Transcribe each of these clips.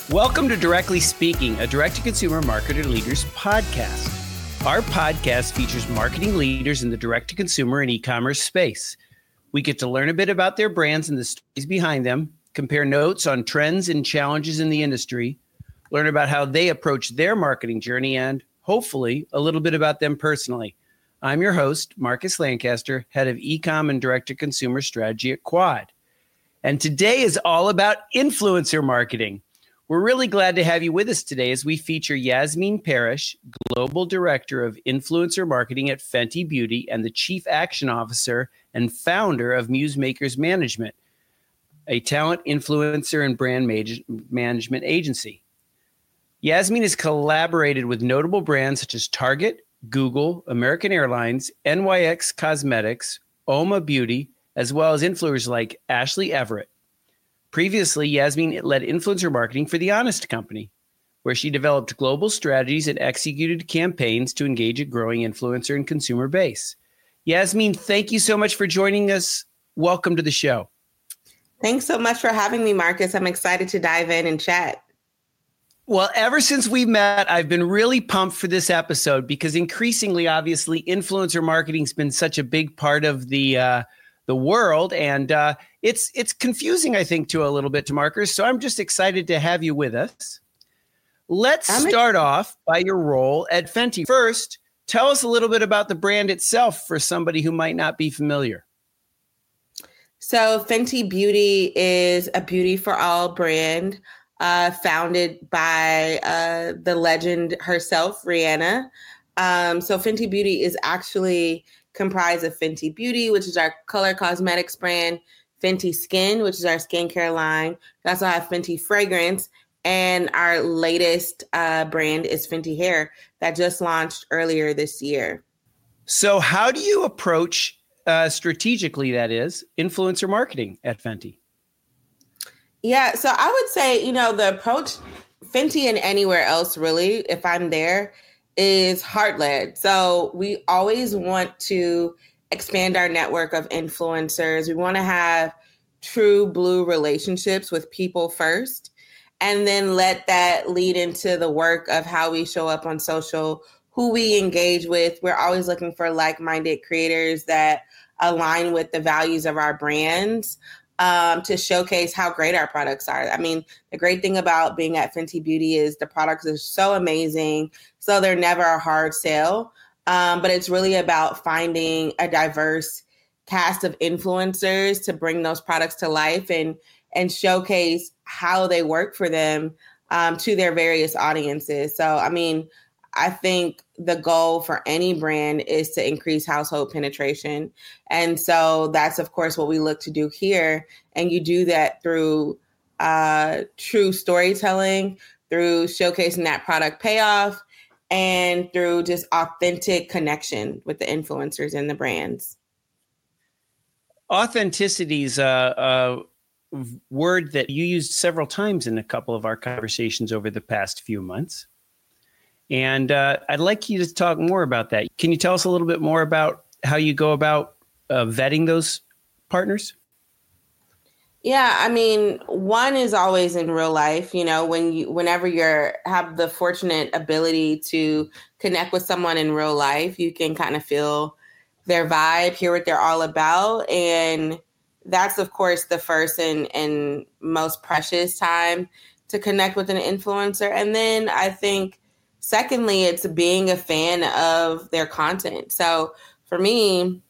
Welcome to Directly Speaking, a direct-to-consumer marketer leaders podcast. Our podcast features marketing leaders in the direct-to-consumer and e-commerce space. We get to learn a bit about their brands and the stories behind them, compare notes on trends and challenges in the industry, learn about how they approach their marketing journey, and hopefully a little bit about them personally. I'm your host, Marcus Lancaster, head of e-com and direct-to-consumer strategy at Quad. And today is all about influencer marketing. We're really glad to have you with us today as we feature Yasmin Parrish, Global Director of Influencer Marketing at Fenty Beauty and the Chief Action Officer and founder of Muse Makers Management, a talent, influencer, and brand management agency. Yasmin has collaborated with notable brands such as Target, Google, American Airlines, NYX Cosmetics, Oma Beauty, as well as influencers like Ashley Everett. Previously, Yasmin led influencer marketing for The Honest Company, where she developed global strategies and executed campaigns to engage a growing influencer and consumer base. Yasmin, thank you so much for joining us. Welcome to the show. Thanks so much for having me, Marcus. I'm excited to dive in and chat. Well, ever since we met, I've been really pumped for this episode because increasingly, obviously, influencer marketing has been such a big part of the world, and it's confusing, I think, to a little bit to marketers. So I'm just excited to have you with us. Let's start off by your role at Fenty. First, tell us a little bit about the brand itself for somebody who might not be familiar. So Fenty Beauty is a beauty for all brand founded by the legend herself, Rihanna. So Fenty Beauty is actually comprised of Fenty Beauty, which is our color cosmetics brand, Fenty Skin, which is our skincare line. We also have Fenty Fragrance, and our latest brand is Fenty Hair that just launched earlier this year. So how do you approach strategically, that is, influencer marketing at Fenty? Yeah, so I would say, the approach, Fenty and anywhere else really, if I'm there, is heart-led. So we always want to expand our network of influencers. We want to have true blue relationships with people first, and then let that lead into the work of how we show up on social, who we engage with. We're always looking for like-minded creators that align with the values of our brands, to showcase how great our products are. I mean, the great thing about being at Fenty Beauty is the products are so amazing, so they're never a hard sell. But it's really about finding a diverse cast of influencers to bring those products to life and showcase how they work for them to their various audiences. So, I mean, I think the goal for any brand is to increase household penetration. And so that's, of course, what we look to do here. And you do that through true storytelling, through showcasing that product payoff, and through just authentic connection with the influencers and the brands. Authenticity is a word that you used several times in a couple of our conversations over the past few months. And I'd like you to talk more about that. Can you tell us a little bit more about how you go about vetting those partners? Yeah, I mean, one is always in real life. Whenever you have the fortunate ability to connect with someone in real life, you can kind of feel their vibe, hear what they're all about. And that's, of course, the first and most precious time to connect with an influencer. And then I think, secondly, it's being a fan of their content. So for me,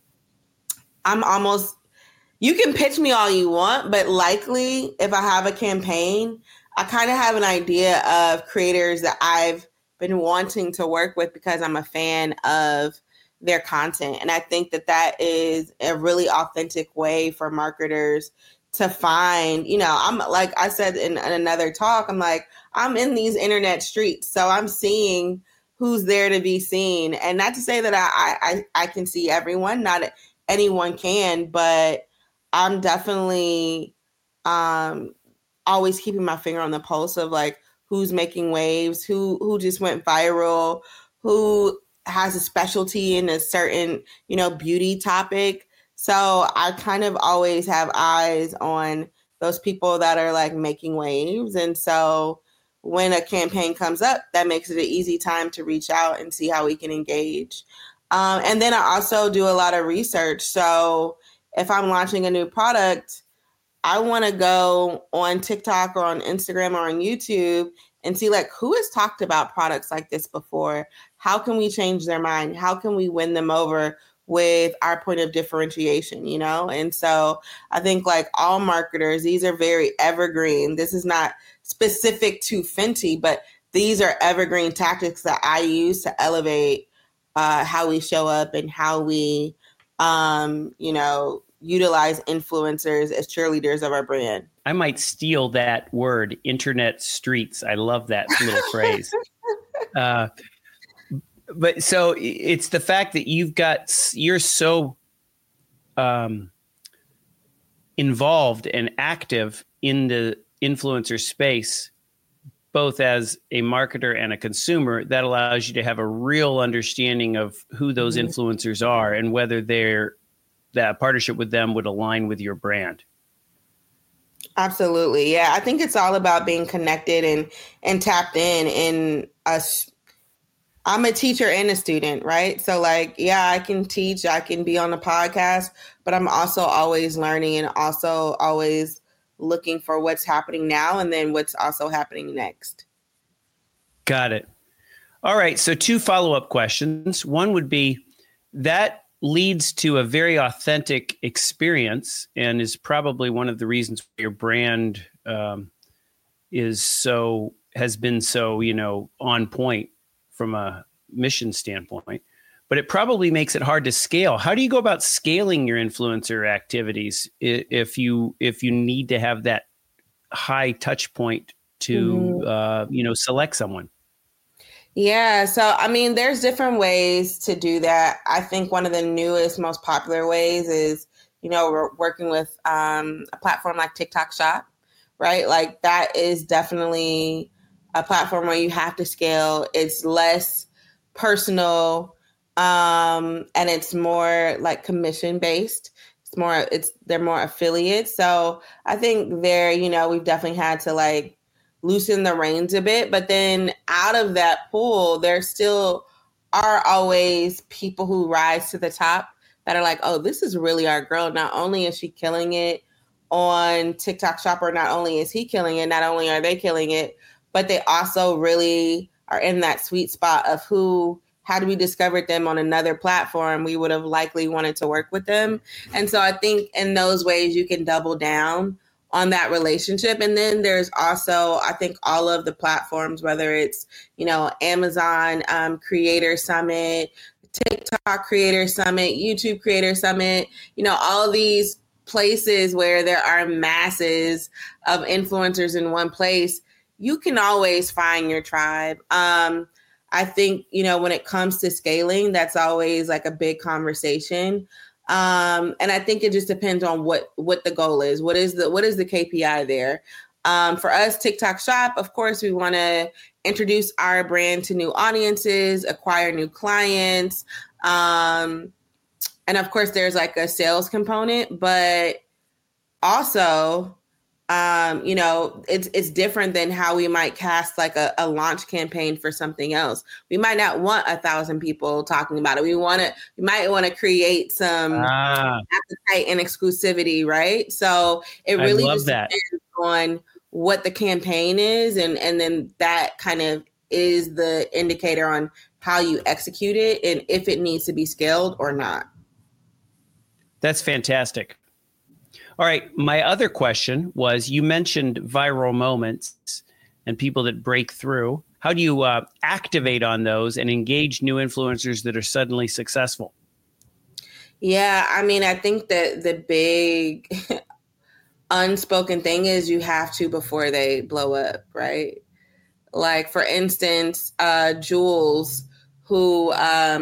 you can pitch me all you want, but likely if I have a campaign, I kind of have an idea of creators that I've been wanting to work with because I'm a fan of their content. And I think that is a really authentic way for marketers to find, I'm like I said in another talk, I'm in these internet streets. So I'm seeing who's there to be seen. And not to say that I can see everyone, not anyone can, but I'm definitely always keeping my finger on the pulse of who's making waves, who just went viral, who has a specialty in a certain, beauty topic. So I kind of always have eyes on those people that are making waves. And so when a campaign comes up, that makes it an easy time to reach out and see how we can engage. And then I also do a lot of research. So if I'm launching a new product, I want to go on TikTok or on Instagram or on YouTube and see like who has talked about products like this before. How can we change their mind? How can we win them over with our point of differentiation, you know? And so I think like all marketers, these are very evergreen. This is not specific to Fenty, but these are evergreen tactics that I use to elevate how we show up and how we, utilize influencers as cheerleaders of our brand. I might steal that word, internet streets. I love that little phrase. But so it's the fact that you're so involved and active in the influencer space, both as a marketer and a consumer, that allows you to have a real understanding of who those influencers are and whether that partnership with them would align with your brand. Absolutely. Yeah. I think it's all about being connected and tapped in us. I'm a teacher and a student, right? So like, yeah, I can teach, I can be on the podcast, but I'm also always learning and also always looking for what's happening now and then what's also happening next. Got it. All right. So 2 follow-up questions. One would be that leads to a very authentic experience and is probably one of the reasons your brand has been so, on point from a mission standpoint, but it probably makes it hard to scale. How do you go about scaling your influencer activities if you need to have that high touch point to, select someone? Yeah. So, I mean, there's different ways to do that. I think one of the newest, most popular ways is, we're working with a platform like TikTok Shop, right? Like that is definitely a platform where you have to scale. It's less personal and it's more like commission based. They're more affiliates. So I think there, we've definitely had to like loosen the reins a bit, but then out of that pool, there still are always people who rise to the top that are like, oh, this is really our girl. Not only is she killing it on TikTok Shop, or not only is he killing it, not only are they killing it, but they also really are in that sweet spot of had we discovered them on another platform, we would have likely wanted to work with them. And so I think in those ways you can double down on that relationship. And then there's also, I think all of the platforms, whether it's, Amazon Creator Summit, TikTok Creator Summit, YouTube Creator Summit, all these places where there are masses of influencers in one place, you can always find your tribe. I think, when it comes to scaling, that's always like a big conversation. And I think it just depends on what the goal is. What is the KPI there? For us, TikTok Shop, of course, we want to introduce our brand to new audiences, acquire new clients. And of course, there's like a sales component, but also, it's different than how we might cast like a launch campaign for something else. We might not want 1,000 people talking about it. We might want to create some appetite and exclusivity, right? So it really just depends on what the campaign is, and then that kind of is the indicator on how you execute it and if it needs to be scaled or not. That's fantastic. All right. My other question was, you mentioned viral moments and people that break through. How do you activate on those and engage new influencers that are suddenly successful? Yeah, I mean, I think that the big unspoken thing is you have to before they blow up, right? Like, for instance, Jules, who,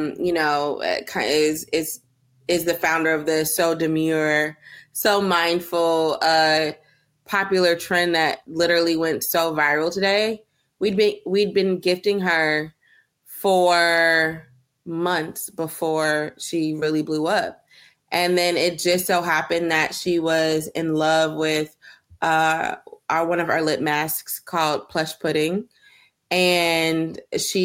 is the founder of the So Demure, So Mindful, popular trend that literally went so viral today. We'd been gifting her for months before she really blew up. And then it just so happened that she was in love with one of our lip masks called Plush Pudding. And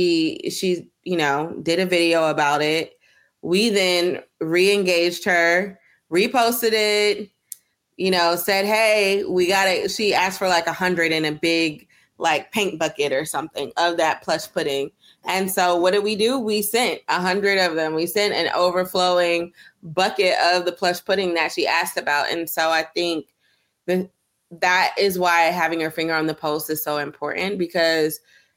she did a video about it. We then re-engaged her, reposted it, said, hey, we got it. She asked for like 100 in a big like paint bucket or something of that Plush Pudding. And so what did we do? We sent 100 of them. We sent an overflowing bucket of the Plush Pudding that she asked about. And so I think that is why having her finger on the pulse is so important, because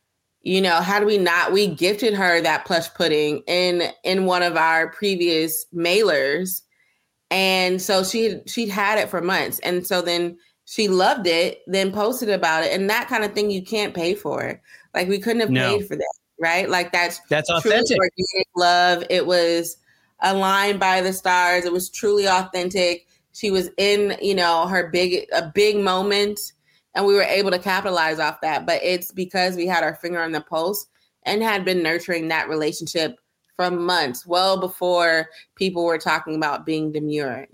how do we not? We gifted her that Plush Pudding in one of our previous mailers. And so she'd had it for months. And so then she loved it, then posted about it. And that kind of thing you can't pay for. Like we couldn't have paid for that, right? Like that's authentic. Organic love. It was aligned by the stars. It was truly authentic. She was in, a big moment. And we were able to capitalize off that. But it's because we had our finger on the pulse and had been nurturing that relationship for months, well before people were talking about being demure,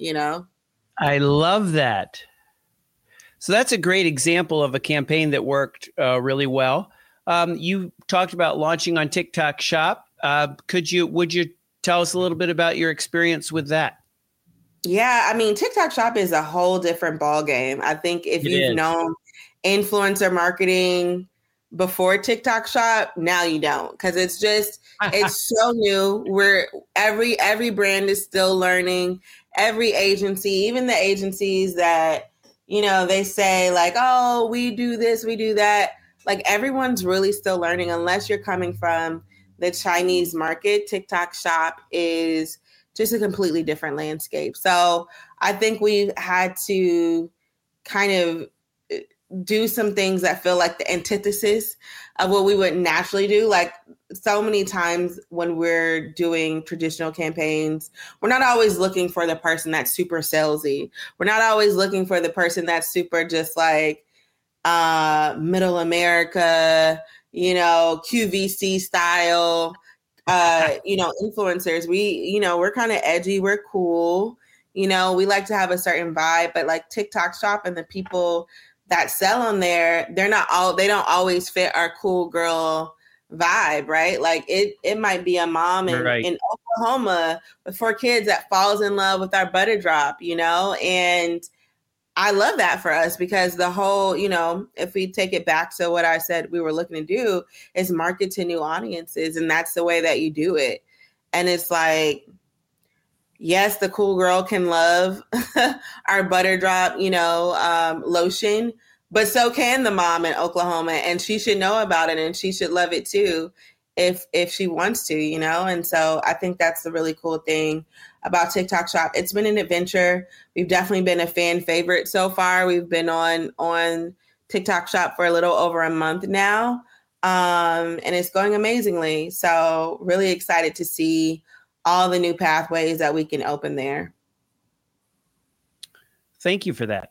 I love that. So that's a great example of a campaign that worked really well. You talked about launching on TikTok Shop. Would you tell us a little bit about your experience with that? Yeah, I mean, TikTok Shop is a whole different ballgame. I think if you've known influencer marketing before TikTok Shop, now you don't, because it's so new. Every brand is still learning. Every agency, even the agencies that, they say like, oh, we do this, we do that. Like everyone's really still learning, unless you're coming from the Chinese market. TikTok Shop is just a completely different landscape. So I think we've had to kind of do some things that feel like the antithesis of what we would naturally do. Like so many times when we're doing traditional campaigns, we're not always looking for the person that's super salesy. We're not always looking for the person that's super just like middle America, QVC style, influencers. We're kind of edgy. We're cool. We like to have a certain vibe, but like TikTok Shop and the people that sell on there, they don't always fit our cool girl vibe, right? Like it might be a mom in Oklahoma with 4 kids that falls in love with our butter drop, and I love that for us, because the whole, if we take it back to what I said we were looking to do, is market to new audiences. And that's the way that you do it. And it's like, yes, the cool girl can love our butter drop, lotion, but so can the mom in Oklahoma, and she should know about it, and she should love it too, if she wants to, And so I think that's the really cool thing about TikTok Shop. It's been an adventure. We've definitely been a fan favorite so far. We've been on TikTok Shop for a little over a month now, and it's going amazingly. So really excited to see all the new pathways that we can open there. Thank you for that.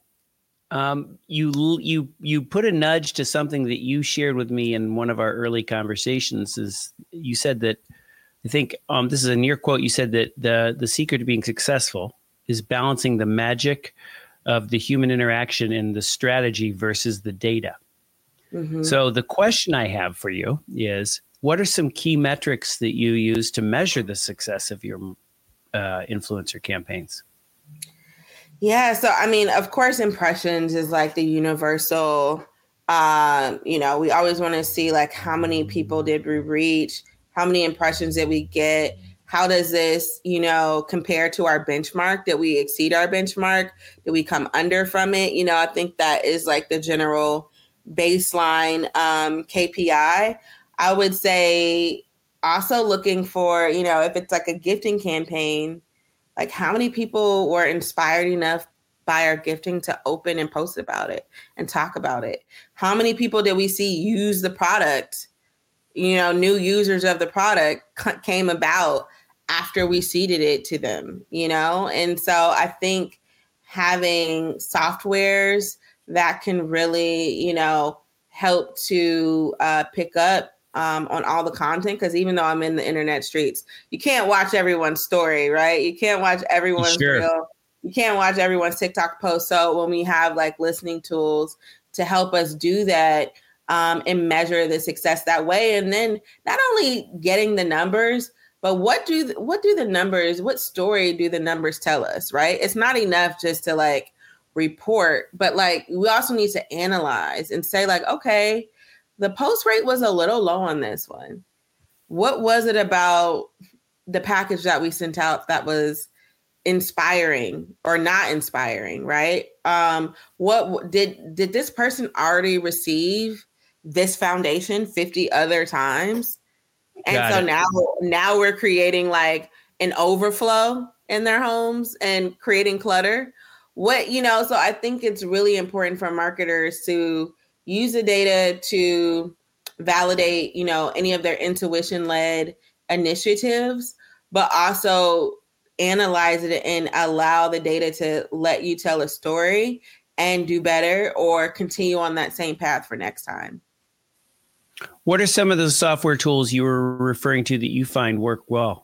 You put a nudge to something that you shared with me in one of our early conversations. Is you said that, I think this is a near quote. You said that the secret to being successful is balancing the magic of the human interaction and the strategy versus the data. Mm-hmm. So the question I have for you is, what are some key metrics that you use to measure the success of your influencer campaigns? Yeah. So, I mean, of course, impressions is like the universal, we always want to see like how many people did we reach? How many impressions did we get? How does this, compare to our benchmark? Did we exceed our benchmark? Did we come under from it? I think that is like the general baseline KPI. I would say also looking for, if it's like a gifting campaign, like how many people were inspired enough by our gifting to open and post about it and talk about it? How many people did we see use the product? New users of the product came about after we seeded it to them, And so I think having softwares that can really, help to pick up on all the content, because even though I'm in the internet streets, you can't watch everyone's story, right? You can't watch everyone's reel. You can't watch everyone's TikTok post. So when we have like listening tools to help us do that and measure the success that way. And then not only getting the numbers, but what do the numbers, what story do the numbers tell us, right? It's not enough just to like report, but like we also need to analyze and say like, okay, the post rate was a little low on this one. What was it about the package that we sent out that was inspiring or not inspiring, right? What did this person already receive this foundation 50 other times? And so now we're creating like an overflow in their homes and creating clutter. So I think it's really important for marketers to use the data to validate, any of their intuition-led initiatives, but also analyze it and allow the data to let you tell a story and do better or continue on that same path for next time. What are some of the software tools you were referring to that you find work well?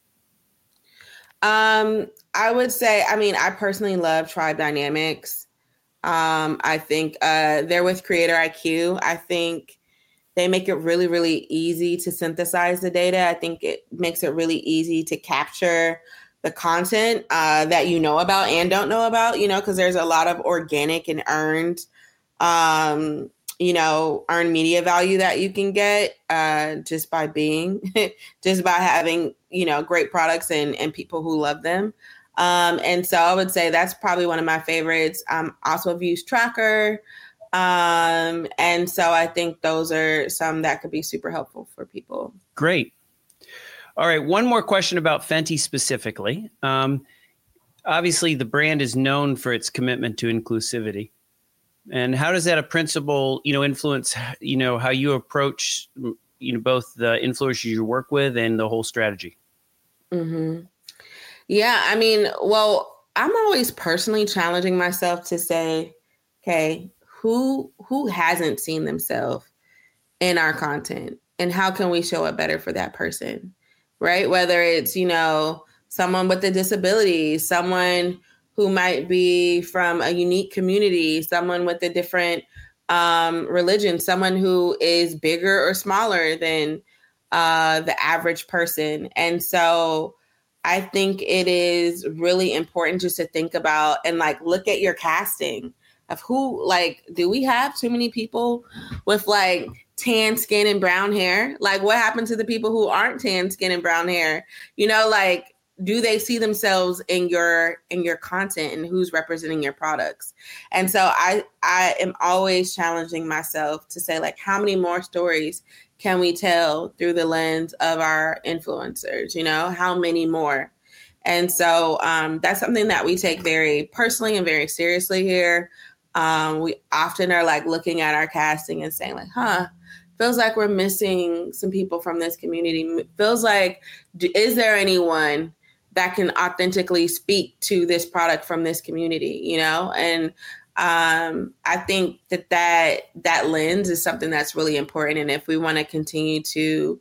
I would say, I personally love Tribe Dynamics. I think they're with Creator IQ. I think they make it really, really easy to synthesize the data. I think it makes it really easy to capture the content that you know about and don't know about, because there's a lot of organic and earned media value that you can get just by having, great products and people who love them. And so I would say that's probably one of my favorites. Also have used Tracker. And so I think those are some that could be super helpful for people. Great. All right. One more question about Fenty specifically. Obviously, the brand is known for its commitment to inclusivity. And how does that a principle, influence, how you approach, both the influencers you work with and the whole strategy? Mm-hmm. Yeah. I'm always personally challenging myself to say, okay, who hasn't seen themselves in our content and how can we show it better for that person, right? Whether it's, someone with a disability, someone who might be from a unique community, someone with a different religion, someone who is bigger or smaller than the average person. And so I think it is really important just to think about and like look at your casting of who, like, do we have too many people with like tan skin and brown hair? Like what happened to the people who aren't tan skin and brown hair? Do they see themselves in your content and who's representing your products? And so I am always challenging myself to say, like, how many more stories can we tell through the lens of our influencers? How many more? And so that's something that we take very personally and very seriously here. We often are like looking at our casting and saying like, feels like we're missing some people from this community. Feels like, is there anyone that can authentically speak to this product from this community, And I think that lens is something that's really important. And if we want to continue to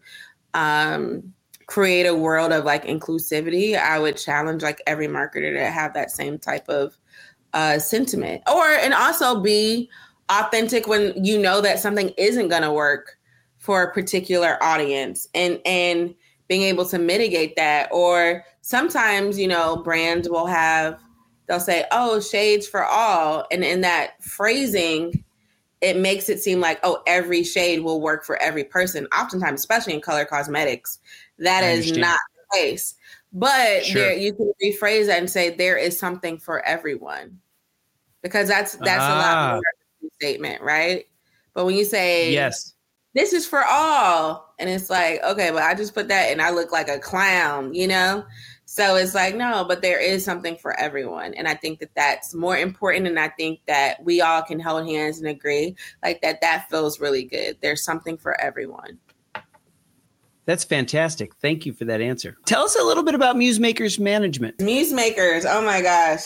create a world of like inclusivity, I would challenge like every marketer to have that same type of sentiment, and also be authentic when you know that something isn't going to work for a particular audience and being able to mitigate that. Or sometimes, brands they'll say, oh, shades for all. And in that phrasing, it makes it seem like, oh, every shade will work for every person. Oftentimes, especially in color cosmetics, that is not the case. But sure, you can rephrase that and say there is something for everyone, because that's a lot more of a statement, right? But when you say, yes, this is for all, and it's like, okay, but I just put that and I look like a clown, So it's like, no, but there is something for everyone. And I think that that's more important. And I think that we all can hold hands and agree like that feels really good. There's something for everyone. That's fantastic. Thank you for that answer. Tell us a little bit about Musemakers Management. Musemakers, oh my gosh.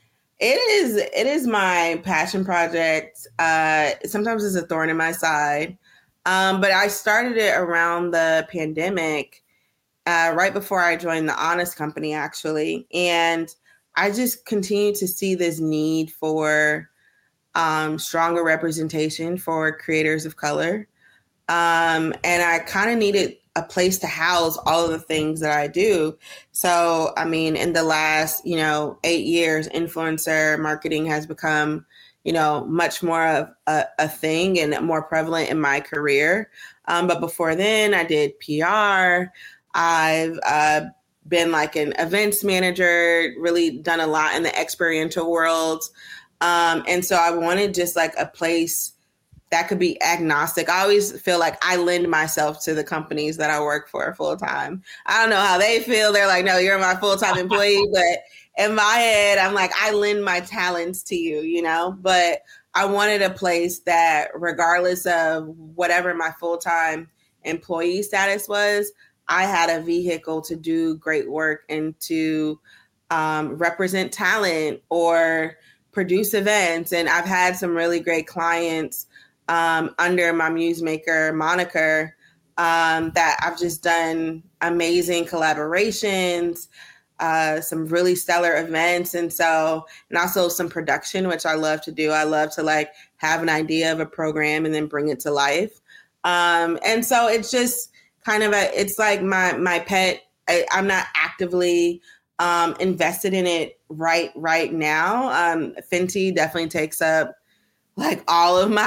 It is my passion project. Sometimes it's a thorn in my side. But I started it around the pandemic, right before I joined The Honest Company, actually. And I just continue to see this need for stronger representation for creators of color. And I kind of needed a place to house all of the things that I do. So, I mean, in the last, 8 years, influencer marketing has become, much more of a thing and more prevalent in my career. But before then, I did PR. I've been like an events manager, really done a lot in the experiential world. And so I wanted just like a place that could be agnostic. I always feel like I lend myself to the companies that I work for full time. I don't know how they feel. They're like, no, you're my full-time employee. But in my head, I'm like, I lend my talents to you, But I wanted a place that regardless of whatever my full-time employee status was, I had a vehicle to do great work and to represent talent or produce events. And I've had some really great clients under my Musemaker moniker that I've just done amazing collaborations, some really stellar events. And also some production, which I love to do. I love to like have an idea of a program and then bring it to life. And so it's just kind of it's like my pet. I'm not actively invested in it right now. Fenty definitely takes up like all of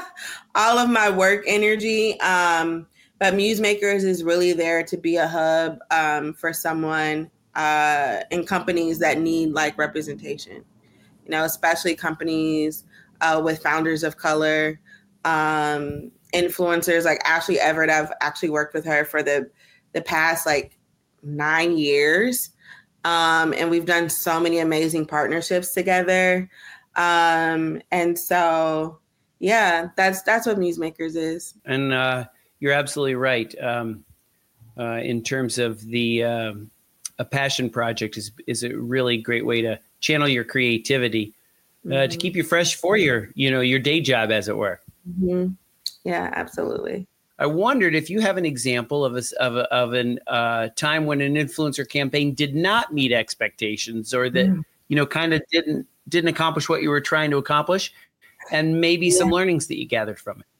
my work energy. But Musemakers is really there to be a hub for someone in companies that need like representation, especially companies with founders of color, influencers like Ashley Everett. I've actually worked with her for the past like 9 years. And we've done so many amazing partnerships together. And so, yeah, that's what Musemakers is. And you're absolutely right. In terms of a passion project is a really great way to channel your creativity, to keep you fresh for your day job, as it were. Mm-hmm. Yeah, absolutely. I wondered if you have an example of a time when an influencer campaign did not meet expectations, or that kind of didn't accomplish what you were trying to accomplish, and maybe some learnings that you gathered from it.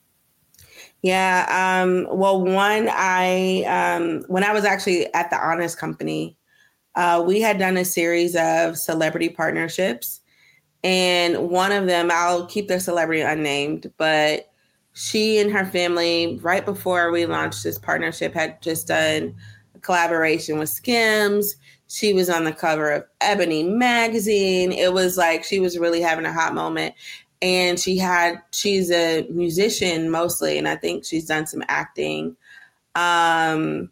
Yeah. Well, when I was actually at the Honest Company, we had done a series of celebrity partnerships, and one of them, I'll keep the celebrity unnamed, but she and her family, right before we launched this partnership, had just done a collaboration with Skims. She was on the cover of Ebony magazine. It was like she was really having a hot moment. And she's a musician mostly, and I think she's done some acting. And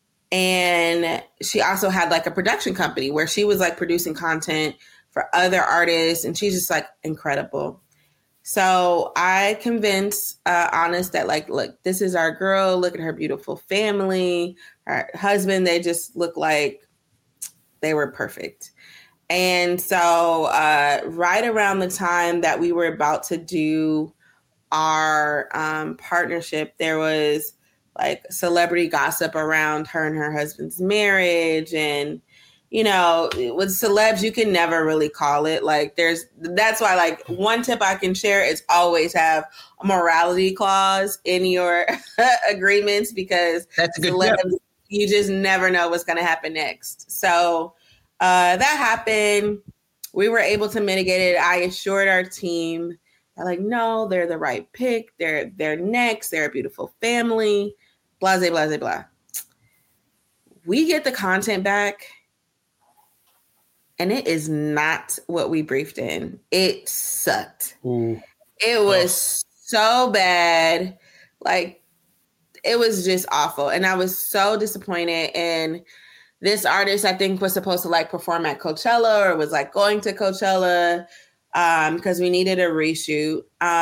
she also had like a production company where she was like producing content for other artists, and she's just like incredible. So I convinced Honest that like, look, this is our girl. Look at her beautiful family, her husband. They just look like they were perfect. And so right around the time that we were about to do our partnership, there was like celebrity gossip around her and her husband's marriage. And, with celebs, you can never really call it. Like that's why like one tip I can share is always have a morality clause in your agreements, because that's a good celebs, tip. You just never know what's going to happen next. So that happened. We were able to mitigate it. I assured our team that like, no, they're the right pick. They're next. They're a beautiful family. Blah, blah, blah, blah. We get the content back, and it is not what we briefed in. It sucked. Ooh. It was so bad. Like, it was just awful. And I was so disappointed. And this artist, I think, was supposed to like perform at Coachella, or was like going to Coachella because we needed a reshoot.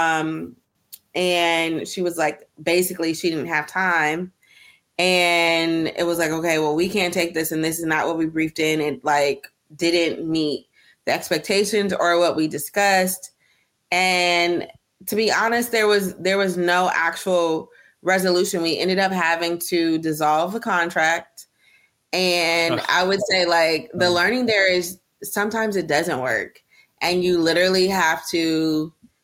And she was like, basically, she didn't have time. And it was like, okay, well, we can't take this, and this is not what we briefed in. It like didn't meet the expectations or what we discussed. And to be honest, there was no actual resolution. We ended up having to dissolve the contract. And I would say like the learning there is sometimes it doesn't work, and you literally have to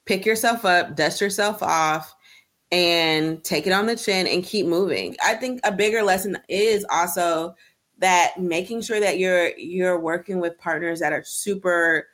pick yourself up, dust yourself off, and take it on the chin and keep moving. I think a bigger lesson is also that making sure that you're working with partners that are super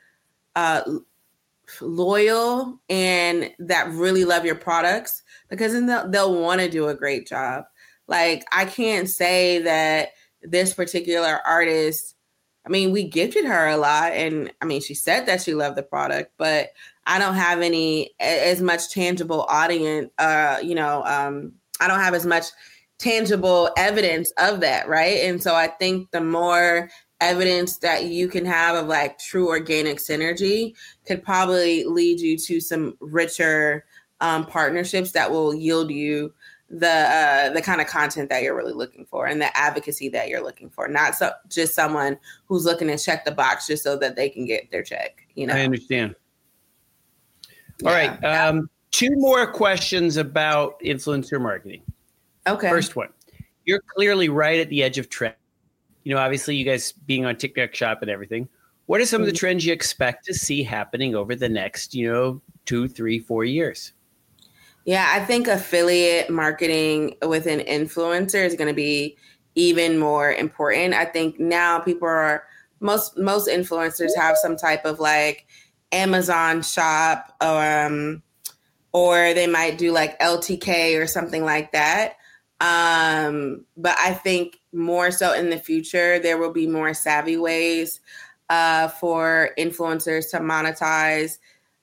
loyal and that really love your products, because then they'll want to do a great job. Like, I can't say that this particular artist, I mean, we gifted her a lot, and I mean, she said that she loved the product, but I don't have as much tangible audience, I don't have as much tangible evidence of that, right? And so I think the more evidence that you can have of like true organic synergy could probably lead you to some richer partnerships that will yield you the kind of content that you're really looking for and the advocacy that you're looking for, not just someone who's looking to check the box just so that they can get their check. I understand. All right. 2 more questions about influencer marketing. Okay. First one, you're clearly right at the edge of trend. Obviously you guys being on TikTok Shop and everything. What are some of the trends you expect to see happening over the next, 2, 3, 4 years? Yeah, I think affiliate marketing with an influencer is going to be even more important. I think now most influencers have some type of like Amazon shop, or they might do like LTK or something like that. But I think more so in the future, there will be more savvy ways for influencers to monetize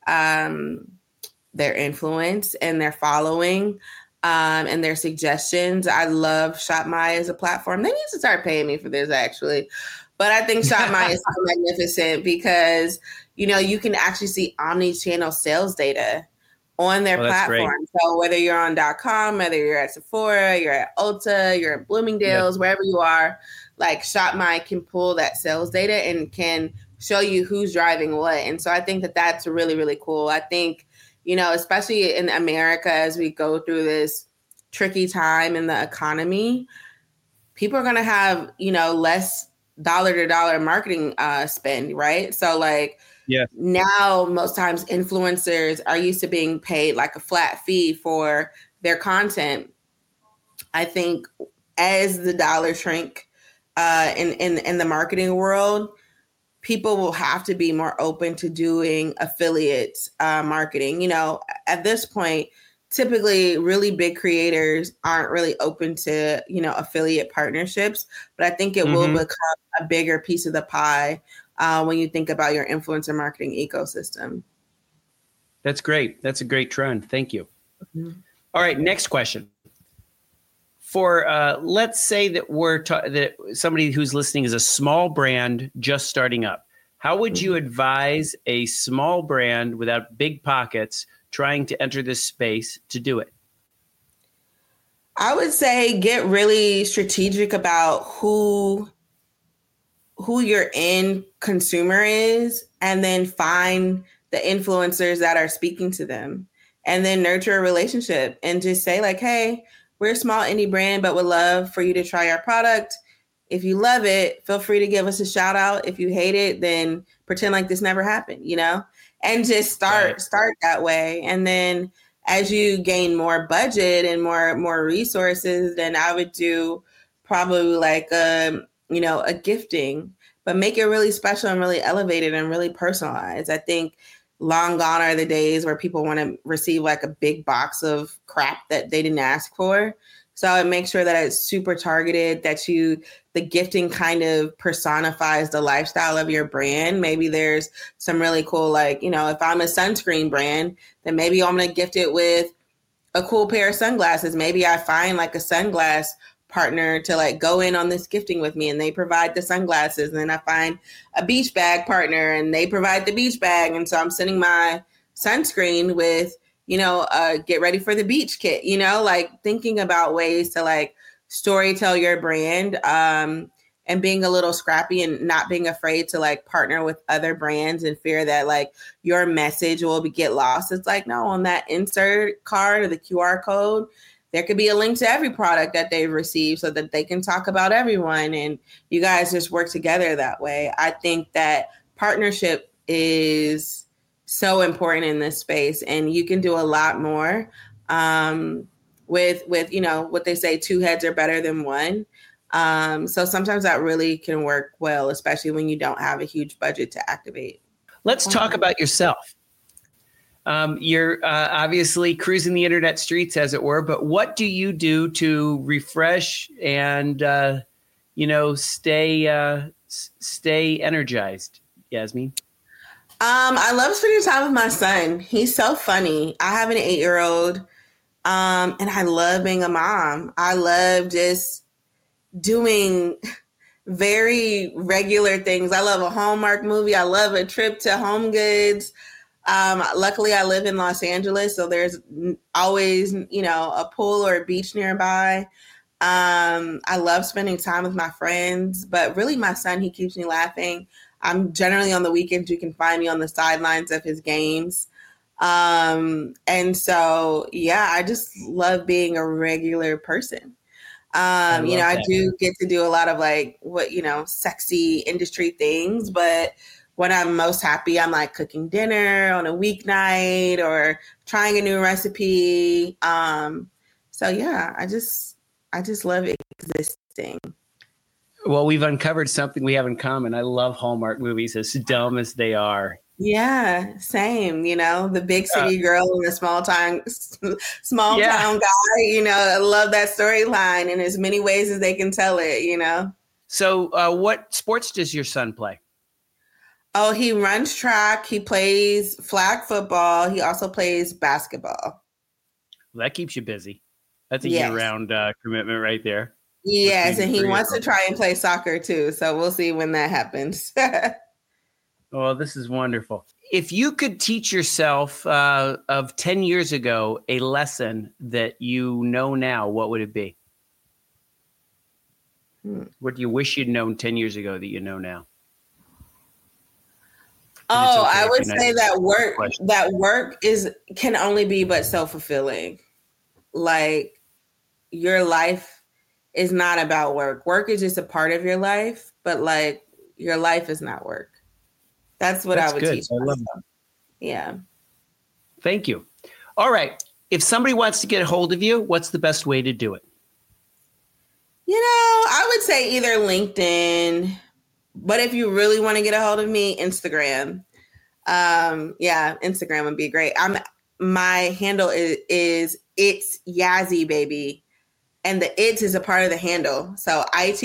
their influence and their following and their suggestions. I love ShopMy as a platform. They need to start paying me for this, actually. But I think ShopMy is so magnificent because, you can actually see omni-channel sales data on their platform. Great. So whether you're on .com, whether you're at Sephora, you're at Ulta, you're at Bloomingdale's, wherever you are, like ShopMy can pull that sales data and can show you who's driving what. And so I think that that's really, really cool. I think, especially in America, as we go through this tricky time in the economy, people are going to have, less dollar-to-dollar marketing spend, right? So like, now most times influencers are used to being paid like a flat fee for their content. I think as the dollar shrink in the marketing world, people will have to be more open to doing affiliate marketing. At this point, typically really big creators aren't really open to, affiliate partnerships, but I think it will become a bigger piece of the pie when you think about your influencer marketing ecosystem. That's great. That's a great trend. Thank you. All right, next question. For let's say that that somebody who's listening is a small brand just starting up. How would you advise a small brand without big pockets trying to enter this space to do it? I would say get really strategic about who your end consumer is, and then find the influencers that are speaking to them, and then nurture a relationship and just say like, hey, we're a small indie brand, but would love for you to try our product. If you love it, feel free to give us a shout out. If you hate it, then pretend like this never happened, and just start that way. And then as you gain more budget and more resources, then I would do probably like a gifting, but make it really special and really elevated and really personalized. I think long gone are the days where people want to receive like a big box of crap that they didn't ask for. So I would make sure that it's super targeted, that the gifting kind of personifies the lifestyle of your brand. Maybe there's some really cool, like, if I'm a sunscreen brand, then maybe I'm going to gift it with a cool pair of sunglasses. Maybe I find like a sunglass partner to like go in on this gifting with me, and they provide the sunglasses. And then I find a beach bag partner and they provide the beach bag. And so I'm sending my sunscreen with, get ready for the beach kit, like thinking about ways to like story tell your brand, and being a little scrappy and not being afraid to like partner with other brands and fear that like your message will get lost. It's like, no, on that insert card or the QR code, there could be a link to every product that they've received so that they can talk about everyone, and you guys just work together that way. I think that partnership is so important in this space, and you can do a lot more with what they say, two heads are better than one. So sometimes that really can work well, especially when you don't have a huge budget to activate. Let's talk about yourself. You're obviously cruising the internet streets, as it were, but what do you do to refresh and, stay energized, Yasmeen? I love spending time with my son. He's so funny. I have an 8-year-old, and I love being a mom. I love just doing very regular things. I love a Hallmark movie. I love a trip to Home Goods. Luckily, I live in Los Angeles, so there's always, a pool or a beach nearby. I love spending time with my friends, but really my son, he keeps me laughing. I'm generally on the weekends, you can find me on the sidelines of his games. And so, I just love being a regular person. I do get to do a lot of sexy industry things, but when I'm most happy, I'm like cooking dinner on a weeknight or trying a new recipe. I just love existing. Well, we've uncovered something we have in common. I love Hallmark movies, as dumb as they are. Yeah, same. The big city girl and the small town guy. I love that storyline in as many ways as they can tell it. So, what sports does your son play? Oh, he runs track. He plays flag football. He also plays basketball. Well, that keeps you busy. That's a year-round commitment right there. Yes, and he wants to try and play soccer too. So we'll see when that happens. Oh, this is wonderful. If you could teach yourself of 10 years ago a lesson that you know now, what would it be? What do you wish you'd known 10 years ago that you know now? Oh, I would say that work can only be but self-fulfilling. Like, your life is not about work. Work is just a part of your life, but like, your life is not work. That's what I would teach myself. I love that. Yeah. Thank you. All right. If somebody wants to get a hold of you, what's the best way to do it? I would say either LinkedIn, but if you really want to get a hold of me, Instagram. Instagram would be great. My handle is it's Yazzie Baby, and the it's is a part of the handle. So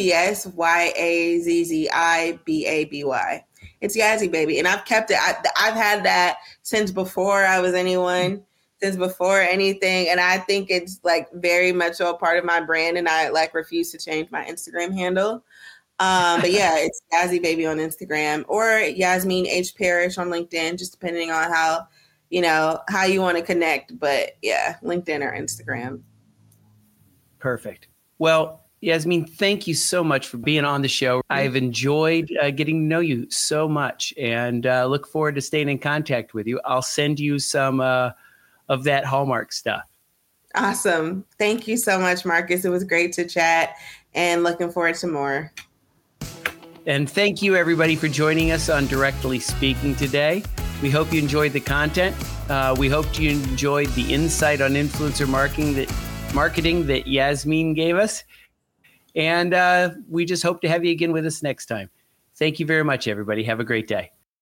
ITSYAZZIBABY. It's Yazzie Baby, and I've kept it. I've had that since before I was anyone, since before anything, and I think it's like very much a part of my brand, and I like refuse to change my Instagram handle. But yeah, it's Yazzie Baby on Instagram or Yasmeen H. Parrish on LinkedIn, just depending on how you want to connect. But yeah, LinkedIn or Instagram. Perfect. Well, Yasmeen, thank you so much for being on the show. I've enjoyed getting to know you so much, and look forward to staying in contact with you. I'll send you some of that Hallmark stuff. Awesome. Thank you so much, Marcus. It was great to chat, and looking forward to more. And thank you, everybody, for joining us on Directly Speaking today. We hope you enjoyed the content. We hope you enjoyed the insight on influencer marketing that Yasmeen gave us. And we just hope to have you again with us next time. Thank you very much, everybody. Have a great day.